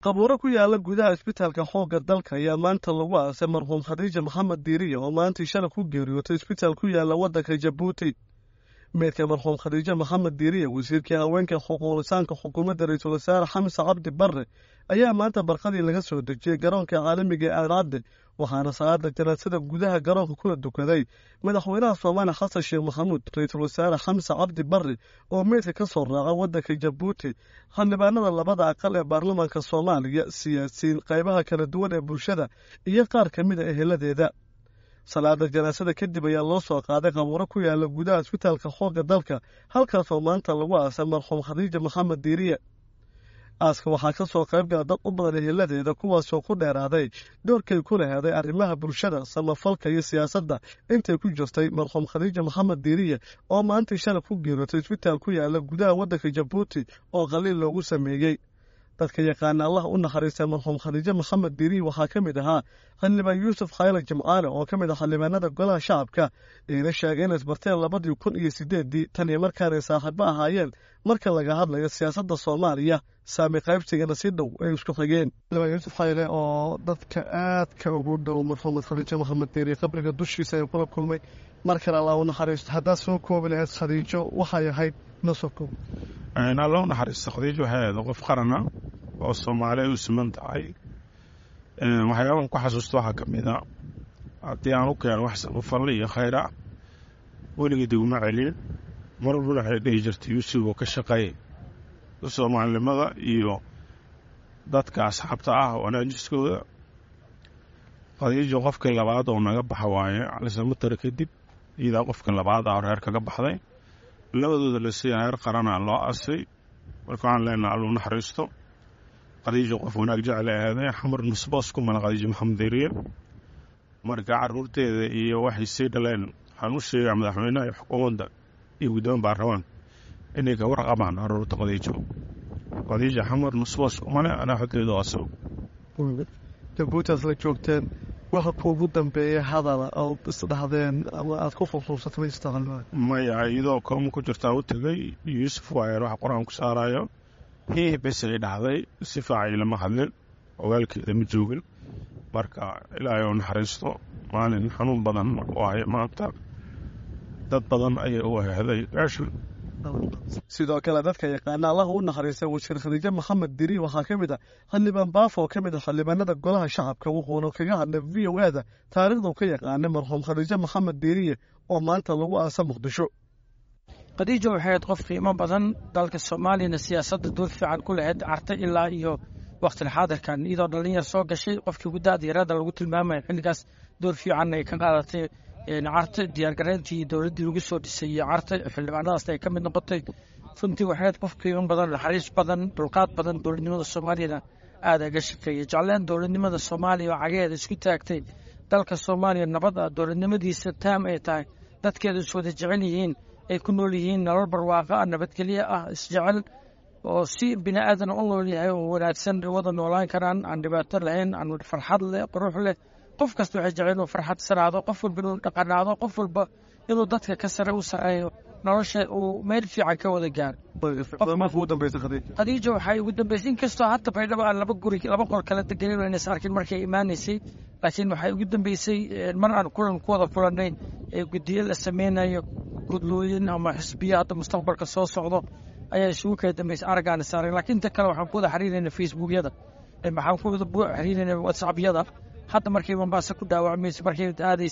qabuuro ku yaala gudaha isbitaalka xoogga dalka ayaa maanta lagu aasay marxuum Khadiija Maxamed Diiriye oo maanta shalay ku geeriyootay isbitaal ku yaala waddanka Jabuuti. meedka marxuum Khadiija Maxamed Diiriye wasiirkii haweenka xuquuqlisaanka xukuumadda Ra'iisul Wasaare Xamse Cabdi Barre ayaa maanta barqadii laga soo dejiyay garoonka caalamiga ee Aadcadde waxaana salaada janaasada gudaha garoonka kula dukaday madaxweynaha Soomaaliya Xasan Sheekh Maxamuud Ra'iisul Wasaare Xamse Cabdi Barre oo meedka ka soo raacay waddanka Jabuuti xildhibaanada labada aqal ee baarlamaanka Soomaaliya siyaasiyiin qaybaha kala duwan ee bulshada iyo qaar ka mid ah eheladeeda. salaada janaasada kadib ayaa loo soo qaaday qabuuro ku yaala gudaha isbitaalka xoogga dalka halkaasoo maanta lagu aasay marxuum Khadiija Maxamed Diiriye. aaska waxaa ka soo qayb gala dad u badan eheladeeda kuwaasoo ku dheeraaday doorkay ku laheeday arrimaha bulshada samafalka iyo siyaasadda intay ku jirtay marxuum Khadiija Maxamed Diiriye oo maanta shalay ku geeriyootay isbitaal ku yaala gudaha waddanka Jabuuti oo qaliil loogu sameeyey. dadka yaqaana Allah u naxariistay marxuum Khadiija Maxamed Diiriye waxaa ka mid ahaa xildhibaan Yuusuf Khayla Jimcaale oo ka mid ah xildhibaanada golaha shacabka ee sheegay in isbarteen 2008 tan iyo markaanay saaxiibo ahaayeen marka laga hadlayo siyaasadda Soomaaliya saami qaybsigana si dhow ay isku xigeen. xildhibaan Yuusuf Khayla oo dadka aad ka ugu dhow marxuum Khadiija Maxamed Diiriye qabriga dushiisa ay kula kulmay marka Allah u naxariisto hadda soo kooban ee Khadiijo waxay ahayd nasabku الله نحرس خديجة هذا قف قرنا والصومالي وسمنت عي وحيوان كحسست واحد كميدا أتيانو كان وحسن وفرلي خيرا ولقي دو معلين مرة ولا حد يجرت يوسف وكشقي الصومالي ماذا يو ضدك أصحاب تعاه وأنا جسكو خديجة قف كل بعض ونجب حواي على سبيل التركيب إذا قف كل بعض أو هرك جب حذي labadooda la siiyay qarana loo asay markaan leenahay aluu naxariisto Khadiija qof wanaag jecel ah xamar nusbaas ku mana Khadiija Maxamed Diiriye marka caruurteeda iyo waxay sii dhaleen waxaan u sheegay madaxweynaha iyo xukuumadda iyo guddoon baarlamaan inay ka warqabaan caruurta Khadiija xamar nusbaas ku mana ana xadeedo asaw Jabuuti la joogteen waxa ugu dambeeyay hadal oo isdhahdeen ama aad ku fuuqsatay istaqalmaan ma yaaydo kom ku jirtaa u tagay Yuusuf Waayar wax qoraan ku saarayo bes ay dhacday si faacil lama hadlin ogaalkeeda ma joogin marka ilaahay oo naxariisto maalin xanuun badan oo ay maanta dad badan ay u heeday gaashu sidoo kale dadka yaqaana Allah u naxariistay wasiir Khadiija Maxamed Diiriye waxaa ka mid ah xildhibaan Baafo ka mid ah xildhibaanada golaha shacabka wuxuuna kaga hadlay VOA-da taariikhda ka yaqaana marxuum Khadiija Maxamed Diiriye oo maanta lagu aasay Muqdisho. Khadiija waxay qof qiimo badan dalka Soomaaliya siyaasadda door fiican ku lahayd artay ilaa iyo waqti xaadirkan iyadoo dhalinyar soo gashay qofkii ugu daadiyada lagu tilmaamay xilligaas door fiican ay ka qaadatay عرض ديار قرنتي دولتي لوجسو تسي عرض في المعنى أصلا كم من نقطة فنتي واحد قف يوم بدن الحريص بدن طلقات بدن دولة نمط الصومالية هذا قش في جعلان دولة نمط الصومالية وعجيد سكتة أكتي دلك الصومالية النبضة دولة نمط يستام إيتاي دتك سود الجعليين يكونوا ليين نربر واقع النبض كلية استجعل وسي بناء آدم الله ليه ولا تسند وضن ولا كران عن دباتر لين عن فرحات له قروح له qof kasto waxay jecel inuu farxad sanaado qof walba inuu dhaqanaado qof walba inuu dadka ka sare u sareeyo nolosha uu meel fiican ka wada gaar Khadiija waxay ugu dambeysay kastoo hatta baydhabo aan laba qol kala deganay inay saarkin markay iimaaneysay laakiin waxay ugu dambeysay mar aan kulan ku wada fulanay ee guddiyo la sameeyo gudlooyin ama xisbiyada mustaqbalka soo socdo ayaa isugu ka dambeysay aragana saaray laakiin inta kale waxaan ku wada xiriirinay Facebook-yada waxaan ku wada xiriirinay WhatsApp-yada حتى مركي منباسة كده وعميس مركي هذه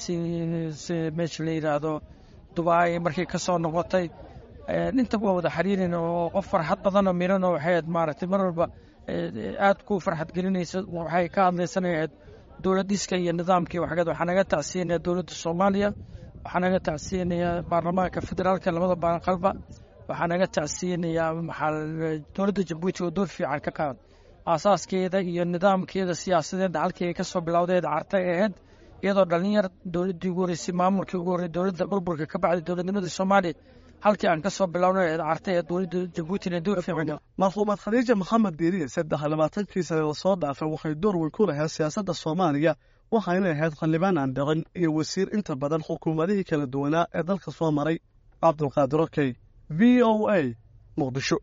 مش اللي هذا دبي مركي كسر نقطة ننتبه وده حرير إنه قفر حتى ظن ميرنا وحيد مارت مرة أتكو فرحة قريني وحي كان لسنة دولة ديسكية النظام كي وحاجات وحناجات تعسينية دولة الصومالية وحناجات تعسينية برلمان كفدرال كلمة بين قلبه وحناجات تعسينية محل دولة جيبوتي ودور في على كعاد أساس كذا النظام كذا السياسة دعال كي كسر بلاودة عرتها iyadoo dhalinyar dawladii ugu horeysay maamulkii ugu horeeyay dawladda burburka ka bacday dawladnimada Soomaaliya halkii aan ka soo bilownay artay dawladda Djibouti ee dowr fiican marxuumad Khadiija Maxamed Diiriye 23 sano soo dhaafay waxay door weyn ku lahayd siyaasadda Soomaaliya waxayna ahayd xildhibaan aan dhaqan iyo wasiir inta badan xukuumadihii kala duwanaa ee dalka soo maray Cabdulqaadir Okey VOA Muqdisho